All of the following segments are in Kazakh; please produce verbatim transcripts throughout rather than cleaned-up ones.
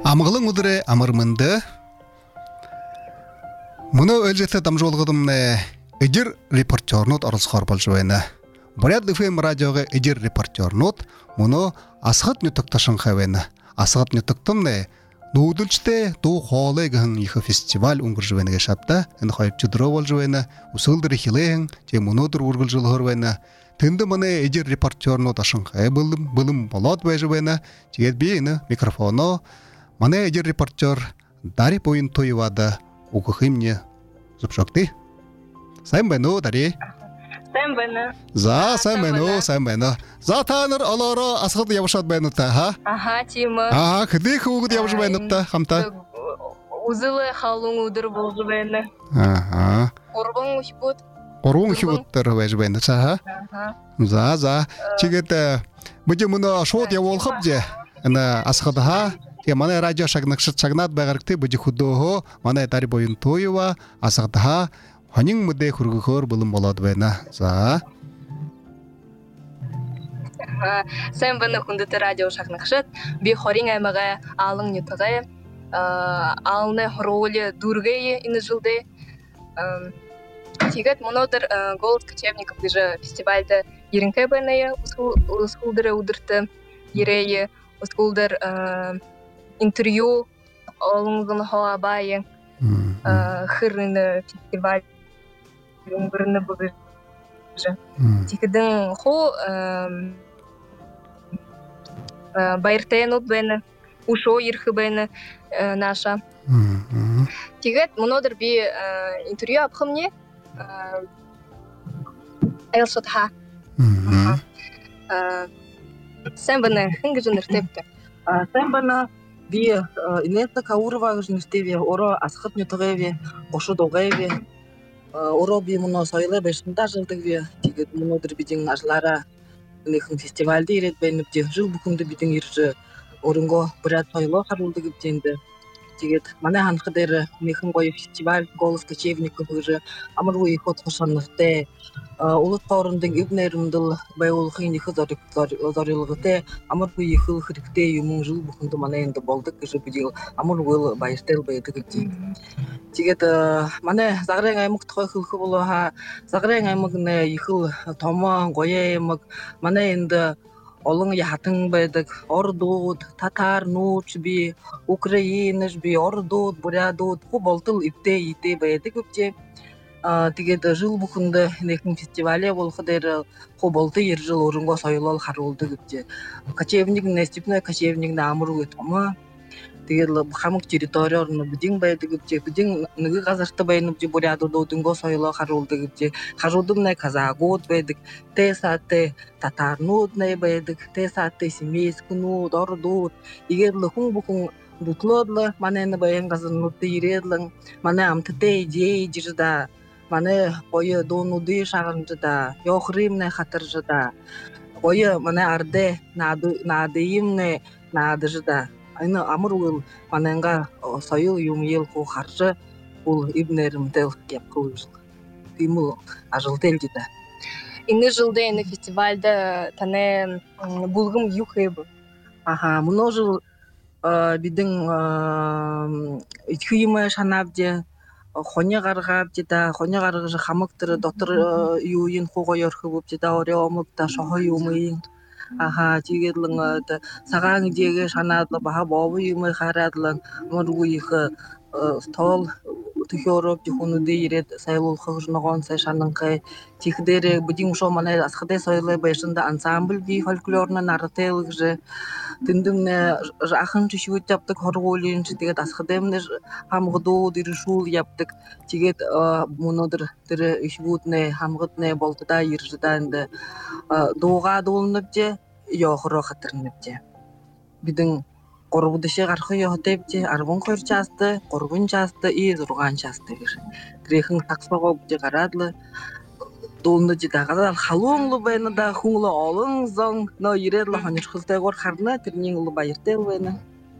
Амғылың ұдыры амырмынды. Мұны өлжеті дамжолғыдымны үдір репортернот арылсқар болжуайны. Бурят эф эм радиоға үдір репортернот мұны асығыт нүтікташын қавайны. Асығыт нүтіктімні Нуудулчте ту холы гын ихы фестиваль унгржуайны гашапта. Эн хайп чудро болжуайны. Усылдыры хилейн, те мұнудыр ургылжыл хорвайны. Тынды мұны үдір репортернот ашын қай бұлым, бұлым болот байжуайны. Тегет бейіні микрофону Мане эдер репортер Дари Поин Тоевада угухимне зубшокты. Сайм бэну, Дари. Сайм бэну. За, сайм бэну, сайм бэну. За таныр алара асхад явшат бэнута, ха? Ага, Тима. Ага, кыды хугуд явш бэнута, хамта? Узылы халун удыр болжу бэну. Ага. Орбан ухибуд. Орбан ухибудтар байж бэнута, ха? Ага. За, за. Чигет бүде мұны шот яволхып же. Ана асхад, ха? Мане радио шагнакшыт шагнат байгарыкты бүжі худоғо, мане Дари Поин Тоева, асығдыға, ханин мұдde хүргіхөр бұлым болады байна. За. Сән бұны хүндіті радио шагнакшыт, бі хорин аймаға алың нетіғай, алыны хоролі дұргай ині жылды. Тегет мұнодыр Голос Кочевников дыжы фестивальді ерінкай байнайы, ұсқылдыры ұдырты, ерейі, ұсқылдыр интервью олыңғын хоабайы хырыны фестиваль өміріні бұғыжы. Текідің хо байыртайын от бәйіні, ұшо ерхі бәйіні наша. Тегет мұнодыр бі интервью апқымне әйілшатха. Сән бұны хыңғы жыныр тепті. Сән бұны би Инесса Каурова жыныстеве, оро асқыт нютығеве, ошу доғеве, оро би мұны сойлы бәшімда жылдығве, тегет мұнодыр бидің ажлара нехін фестивальді ерет бәйініпте, жыл бүкінді бидің ержі орынго бұрат сойлы қарылды кіптенді. Тегет мана ханқыдері нехін қойы фестиваль Голос Кочевников ғыры амыру ехот қошанлықты, Улут қаурындың үбнерімділ бай олықын ехі зорилығыты, амыру ехіл хірікте юмың жыл бұқынды мана енді болдық кіші бүдел амыр ол байыртел байды кіпті. Тегет мана зағырен аймық тұқой қылқы болуға, зағырен аймығыны ехіл тома, қоя аймық, мана енді олың яхатын байдық, ордуд, татар, нуч би, украиныш би, ордуд, бурядуд, ху болтыл ипте, ите байды көпте. Тегет жыл бұқынды нехін фестивале болқыдыр қоболты ер жыл орынға сойлол қарылды көпте. Кочевнигіне, степной кочевнигіне амыру өтімі. Тегет бұқамық территория орыны бүден байды көпте. Бүден нүгі қазарты байыны бүде бурядуды өтінгі сойлол қарылды көпте. Қарылдымнай казагод байдық, те саты татарнуднай байдық, те саты семейскінуд, ордуд. Егерлі құң бұқың дутлодлы, манайны байын қазырнудды ередлің, маны амтыте идеи жырда, маны бойы донуды шағынжыда, йоқырымны қатыржыда, бойы маны арды надыйымны надыжыда. Айны амыр ұл манайынға сойыл юм ел қу қаржы ұл ибнерімдел кеп қылыжыл. Имыл ажылтел жыда. Ині жылды ені фестивальді таны бұлғым юқы бұ. Аха, мұны жыл бидің үтхүйімі шанабде, хоне қарғап деда, хоне қарғыжы қамықтыры доктор үйін қоғой өрхі бұп деда, оре омықта шоғы үйімейін. Аха, тегедлің саған деге шанадылы баға бабы үйімей қарадылың, мұр ұйықы стол түхеорып жүхуныды ерет сайлыл қығырнығын сайшанның қай. Текдері бұдың ұшо манай асқыдай сойлы байшында ансамбль бей фольклорны нарытайлық жы. Тіндімні жақын түшует яптық хорғолын тегет асқыдаймны хамғыду дырышул яптық. Тегет мұнодыр дыры үшбутны хамғытны болтыда ержіданды доға долынып де, йоқыры қатырынып де. Бидің Qorubuduşa qarxı yoxdebdi, arbun qoyr çastı, qorbun çastı, iyi zurgan çastı. Grexin taqsoq obdi qaradlı. Dolunda jida qadar xalonlu bayna da xunglu olun zong no yiredli hanır xıltay qor xarna tirninglu bayırtel bayna.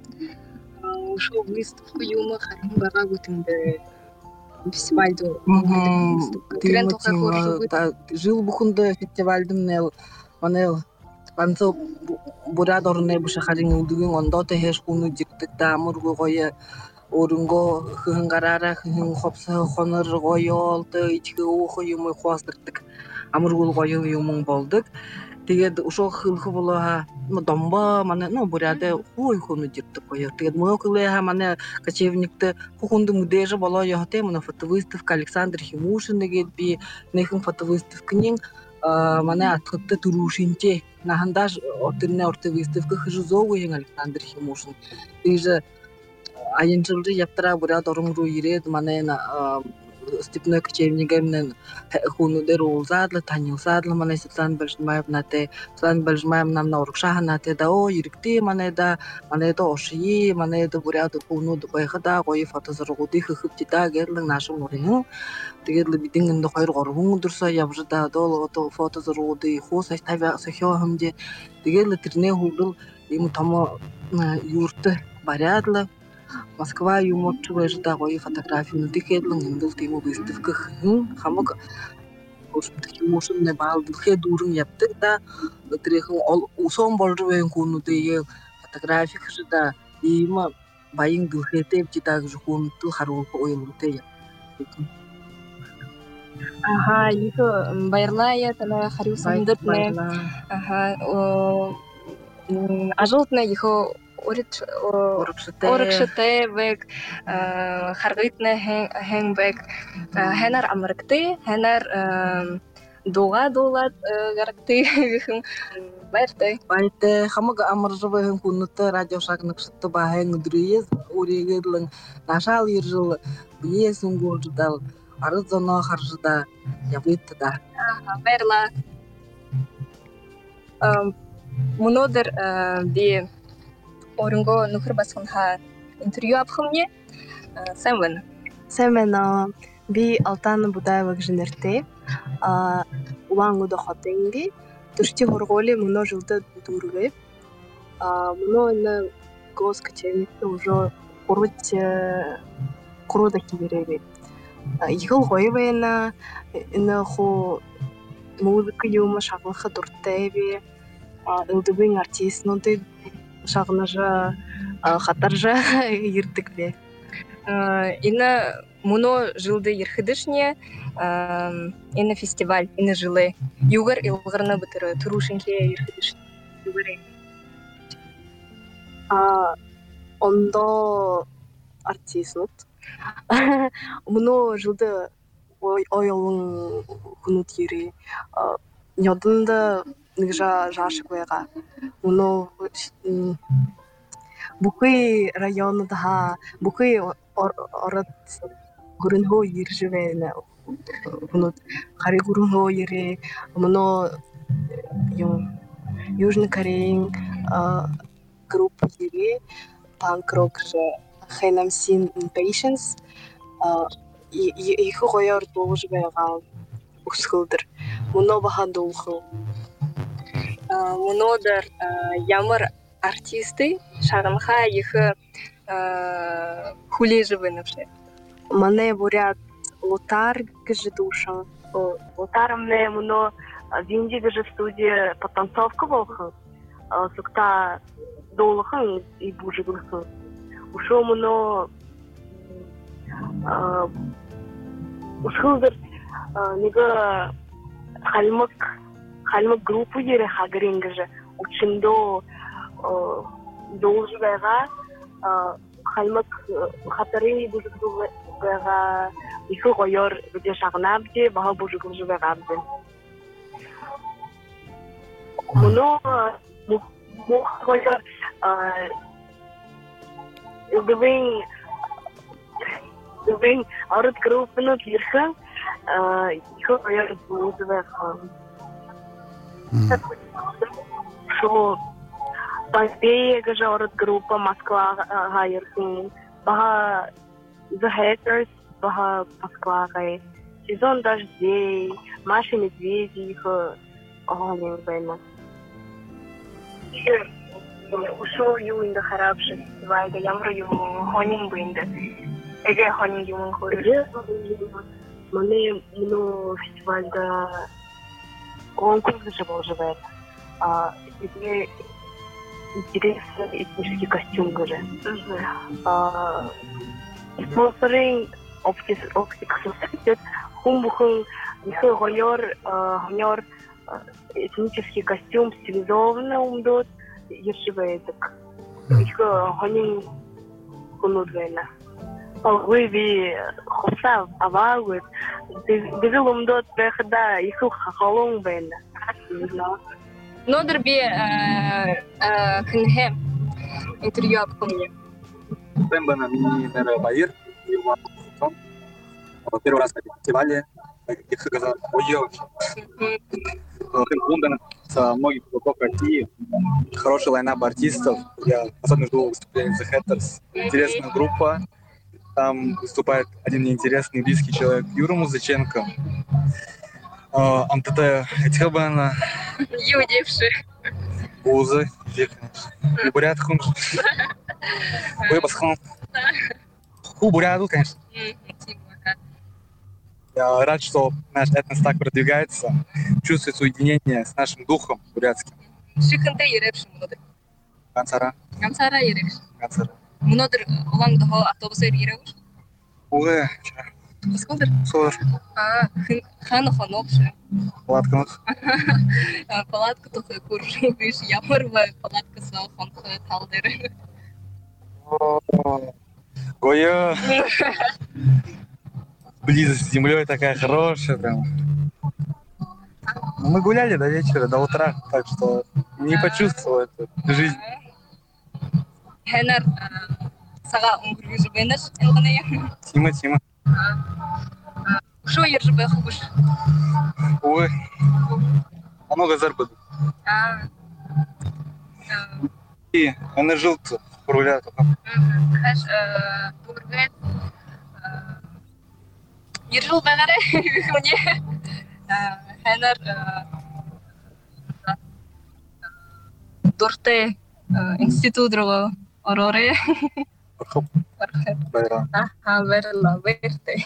Ушо выставку юма харин бага гутинде фестивальду. Жыл бухунда фестивальдым нел манел Банцо бурад орны бушахарын үдүгэн ондоо тэхэш хүнү жигдэг даамургу гоё өрөнгө хынгарара хын хопсо хонор гоёолды ичгэ ууху юм хуастырдык амургул гоё юм болдук. Тэгээд ушоо хылхы болоо домбо мана ну бураде хуй хуну жигдэг гоё. Тэгээд мөкөле ха мана кочевникте хухунду мудеже болоо ёхте мана фотовыставка Александр Химушин тэгээд би нэхэн фотовыставкнин манай атгатта турушинче нахандаш отырны орты выставка хыжузовый Александр Химушин. Иже айынчылды яптыра бурад орумру иред манайна степной кочевнигемнен хунудер улзадлы танилзадлы манай Светлана Большмаевна те Светлана Большмаевна на уркшахана те да о ирикти манайда манайда ошии манайда бурад хунуд байхада гой фотозаргуды хыхыптида герлин нашым урын. Тэгээд л бидин энэ хоёр горгон өдөрсөө явж да дол фотозаргуды хуус тавиа сохио хамдэ. Тэгээд л тэрнээ хүрдэл юм том юурт барядлаа Москва юморч байжда гоё фотографиуд ихэдлэн эндэл тийм үү выставках хамаг Химушин не баал дэлхэ дүүрэн явдаг да өдрийнхэн усон болж байн хүнүүдээ фотографи хэвчээ ийм баян дэлхэтэй жидаг хүнтэй харуулах уйлуутай явдаг. Ага, их баярлая тана хариусандыр не. Ага, ажуултна их Орич орчтой век харгайтна хэнбек хэнар амрагты хэнар дуга дулат гарагты хэн баяртай баяртай хамаг амаржбахэн хүнөтө радио шагнагчтай бахэн өдрийс үрийгэлэн нашаал иржил бие сүнгүүждал арзоно харжда явытта баярлаа мунодер би Орынго нөхөр басханха интервью авахмне сэмвэн сэмвэн би Алтана Будаева гжинерте а уангуда хотенги турчи хорголи муно жылда дургэ а муно на госкачени уже куруть куруда кибереге ихол гоевена на хо музыка юма шагылха дуртэви а элдубин артистнуты шагнажа хатаржа ирдик бе. Ина муно жылды ерхидышне, ина фестиваль, ина жылы. Югар илгарна бутыры, турушинке ерхидышне. Югаре. Ондо артистнут. Муно жылды ойолун күнут ери. Нёдында нигжа жашыквайга. Муно Букы районда букы орот гүрэнхөө иржвэна муно хари гүрэнхөө ире муно юм Южный Кореин групп ире панк-рок хэнам син Impatience их гоёр дуулж байгаа өсгөлдөр муно бахан дуулах Мунодер ямар артисты шагамха их хулежевы навше. Мане бурят Лутар гжи душа. Лутар мне муно винди гжи студия потанцовка волха. Сукта долха и бужи гулха. Ушо муно ушхылдыр нега хальмак хальмак группу ере хагрингже учиндо должен байгаа хальмак хатары бүжиг байгаа их гоёр гэж шагнавди бага бүжиг байгаа бе моно мох гоёр эвдвин эвдвин арт группну кирхэн их гоёр бүжиг байгаа Шо Баспея гажорот группа Москва хайрсын баха The Hackers баха Москва гай сезон дождей Маша Медведи их огонь бэна ушо ю инда харапши вайга ямар ю хонин бэнда эгэ хонин ю хөрө мане мно фестивальда конкурс же был живет а Мне интересен этнический костюм тоже. Спонсорын оптикасы идет. Хумбухун ихе гойор гойор этнический костюм стилизованный умдот ершиваетик. Ихе хонин кунудвена. Алгы би хоса авагыт. Дизил умдот бехда ихе хахалон бена. Нодер би кынхе интервью апкомне. Тембана мини Баир. Первый раз на фестивале. Их сказал, уел. Лондон с многих уголков России. Хороший лайнап артистов. Я особенно жду выступления The Hatters. Интересная группа. Там выступает один неинтересный близкий человек Юра Музыченко. МТТ Этхабана. Юдивши. Узы. конечно. И бурят хунж. Выбас хун. Ху буряду, конечно. Я рад, что наш этнос так продвигается, чувствует соединение с нашим духом бурятским. Шиханте ерепшим модер. Гансара. Гансара ерепш. Гансара. Модер улан дохо автобусы еревш. Уэ. Сколько? Сор. А, хан ханопши. Палатка. Палатка тухай куржи биш ямарва палатка са ханха талдер. Гоя. Близость с землей такая хорошая прям. Мы гуляли до вечера, до утра, так что не почувствовал эту жизнь. Хенер сага унгрюжи бенеш элгане. Тима, Тима. Шо ержи бехуш? Ой. Много зарбыт. А. И он и жил-то руля только. Хаш бургет. Ержил бегаре мне. Хенер Дорте институт друго ороре. Хоп. Байрам. А, верла, верте.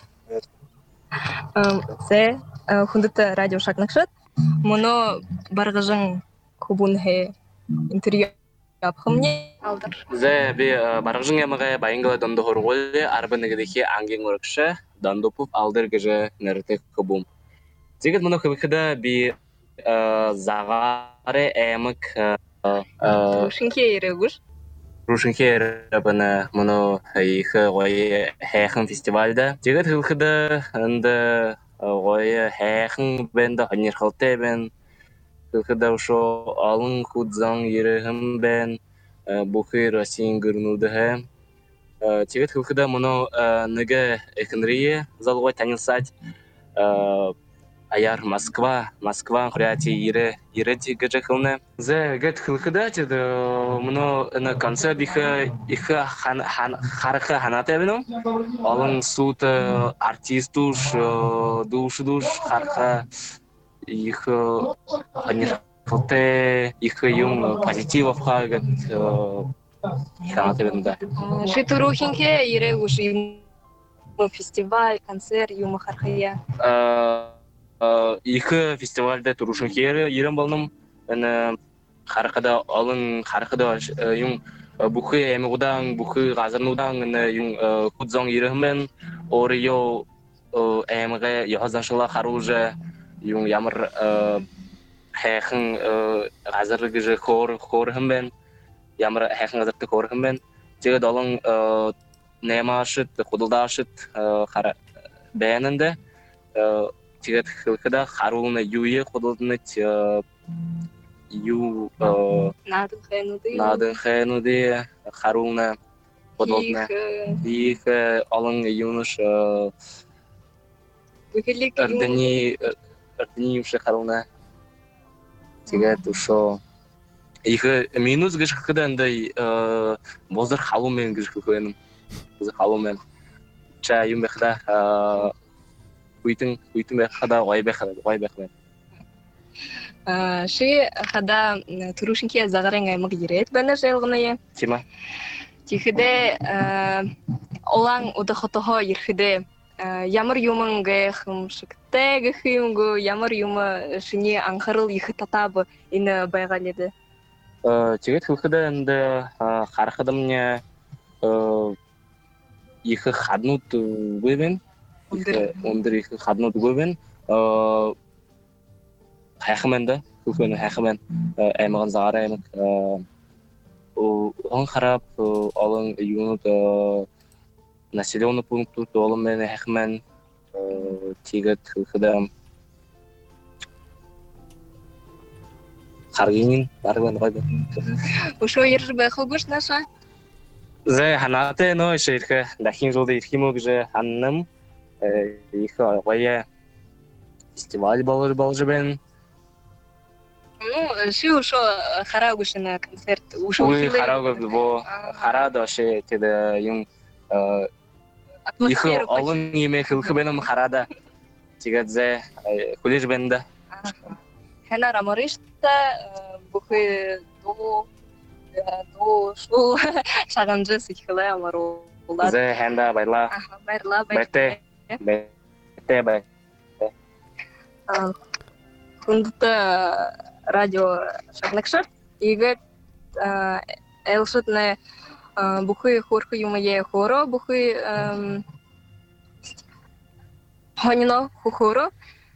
Се хундата радио шакнакшат. Моно баргажын кубунхе интервью апхамне алдар. Зе би баргажын ямага байынгала дондо хорголе арбанегедеки анген оркша дондопуп алдар геже нерте кубум. Зигет моно хыбыхда би загаре эмик Шинке ерегуш. Рушинхе рабана моно ихе гой хэхэн фестивальда. Зигет хыбыхда анда гой хэхэн бенда ханер халте бен. Хыбыхда ушо алын худзан ерехэм бен бухи Россиян гырнуды хэм. Зигет хыбыхда моно нэгэ экенрие залгой танилсать. Аяр Москва, Москва, Хряти, Ире, Ирети, Гаджахилне. Зе гет хилхадати, да, мно на концерт их их хан хан харха ханатевино. Алан сут артистуш, душ душ харха их ханир фоте их юм позитивов хагат ханатевино да. Шитурухинке ерегуш юм фестиваль, концерт юм хархая. Их фестивальда турушинхер ерем балным аны харкада алын харкада юм бухы эмгудан бухы газырнудан аны юм кудзон еремен орио эмге язашла харуже юм ямар хэхэн газыргыжы хор хорхмен ямар хэхэн газырты хорхмен теге далын немашыт худылдашыт хара бэнэнде Тигет хилкада харуна юе ходолнет ю Надын хэнуды. надын хэнуды харуна ходолна их алын юнош Бухелик ардени ардени юше харуна тигет ушо их минус гыш хилкада андай бозар халумен гыш хилканым бозар халумен ча юм бехда Уйтын уйтын бехада гой бехада гой бехада. Ши хада турушинке загаренга маг ерет бана желгнае. Тима. Тихиде олан удахотого ерхиде ямар юманге хымшыкте гхимгу ямар юма шини анхарыл ихтатабы ин байгаледе. Тегет хылхыда энде хархыдымне ихы хаднут гөбен. Ондыр ихы хаднут гөбен. Хайхыменде, хылхыны хайхымен аймагын зағара аймак. Он харап алын юнут населенный пункт тут олым мен хайхымен тегет хылхыда Харгинин барган гайда. Ушо ербе хогуш наша. Зе ханате но шерхе дахин жолда ирхимог же анным их гая фестиваль балыр балжыбен. Ну, ши ушо харагушина концерт. Ушо Уй харагы бо харада ше теде юм их алын еме хылхыбеным харада. Тигет зе коллеж бенде. Хена рамаришта бухы до до шу шаганжы сихле амару. Зе хенда байла. Байла байте. Байте бай. Хундта радио шагнакшат игет элшутне бухы хорхы юмае хоро бухы ханино хоро.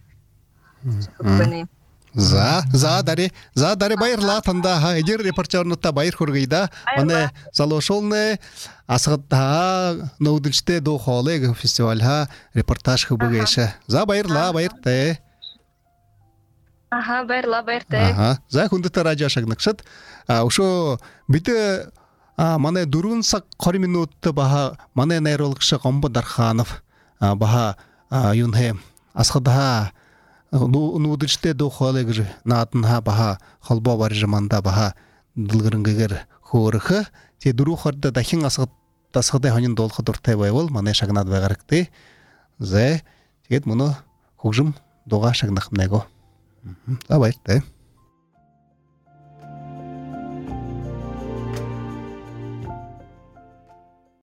Бени За, за дари, за дари байырла танда ха эдир репортернутта байыр хургайда. Мане залошолне асгатта ноудилчте до холег фестиваль ха репортаж хубугейше. За байырла байырте. Ага, байырла байырте. Ага, за хундата радио шагнакшат. Ушо бите мане дурун сак қырық минутта баха мане нейрологшы Гомбо Дарханов баха юнхе асгатта нуудылчте до холег же наатынха баха холбо бар жаманда баха дылгырынгыгер хорыхы те дуру хорда дахин асгат тасгыда ханин долхы дуртай байвол мане шагнат байгарыкты зе тегет муну хугжым дога шагнахмnego. За байрте.